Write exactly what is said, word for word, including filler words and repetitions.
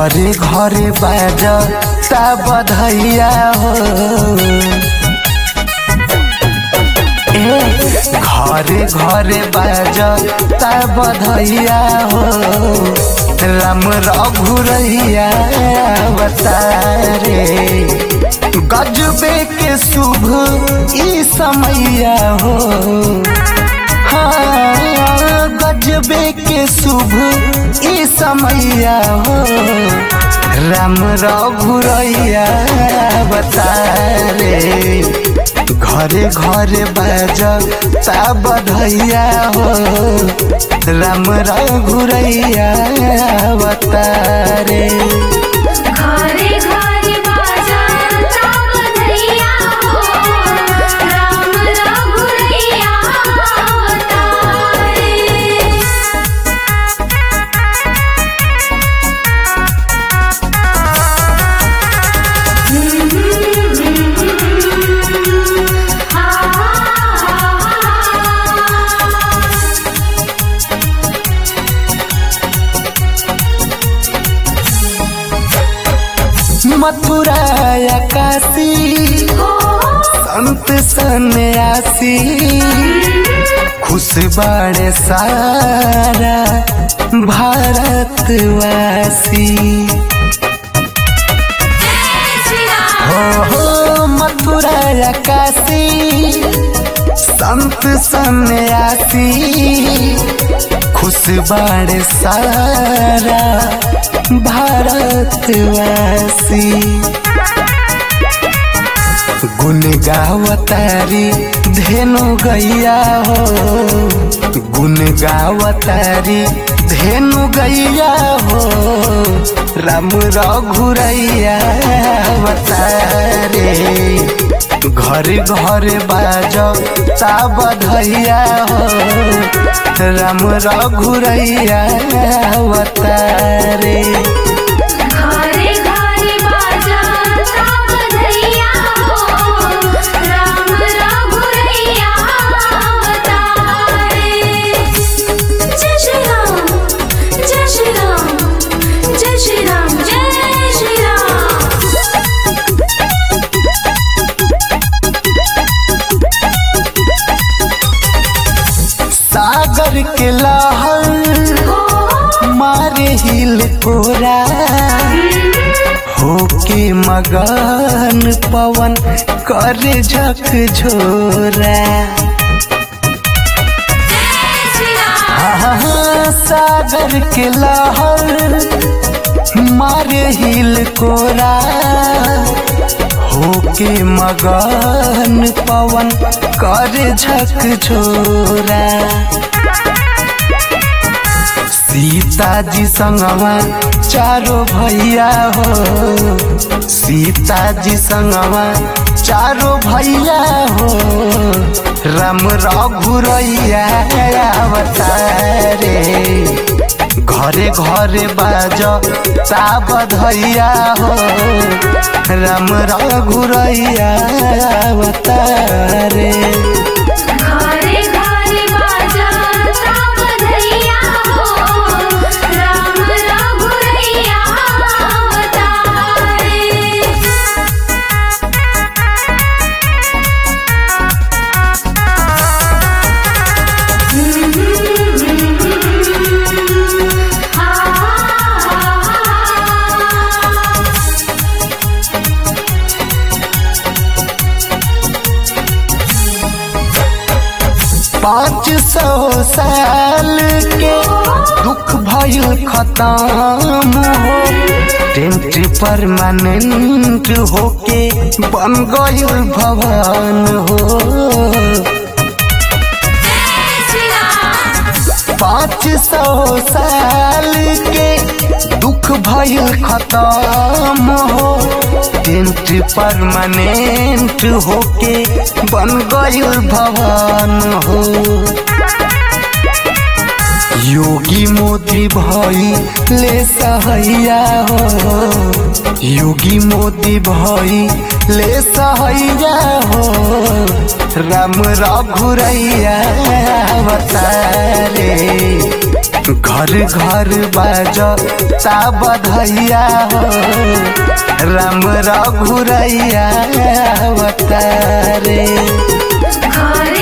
घरे घरे बाजता बधैया हो ए घरे घरे बाजता बधैया हो राम रघुरैया अवतारे गजबे के शुभ ई समैया हो हाँ गजबे के शुभ ई समैया हो राम रघुरैया अवतारे घरे घरे बाजता बधैया हो राम रघुरैया अवतारे घरे घरे बाजता बधैया हो राम रघुरैया अवतारे। मथुरा काशी संत सन्यासी खुश बाड़े सारा भारतवासी हो हो मथुरा काशी संत सन्यासी खुश बाड़े सारा भारतवासी गुण गावतारी धेनु गैया हो गुण गावतारी धेनु गैया हो राम रघुरैया अवतारे घरे घरे बाजता बधैया हो राम रघुरैया अवतारे घरे घरे बाजता बधैया हो राम रघुरैया अवतारे। जय श्री राम जय श्री राम जय श्री राम जय श्री राम। सागर के लहर मारे हिल कोरा होके मगन पवन करे झक झोरा हाँ सागर के लहर मारे हिल कोरा होके मगन पवन करे झक झोरा सीता जी संगवा चारो भैया हो सीता जी संगवा चारो भैया हो राम रघुरैया अवतारे घरे घरे बाजता बधैया हो राम रघुरैया अवतारे घरे घरे बाजता बधैया हो राम रघुरैया अवतारे। पाँच सौ साल के दुख भइल खत्म हो टेंट परमानेंट होके बन गइल भवन हो पाँच सौ साल के दुख भइल खत्म हो टेंट परमानेंट होके बन गइल भवन हो योगी मोदी भई ले सहैया हो योगी मोदी भई ले सहैया हो राम रघुरैया अवतारे घर घर बाजा ता बधैया हो राम रघुरैया अवतारे। घर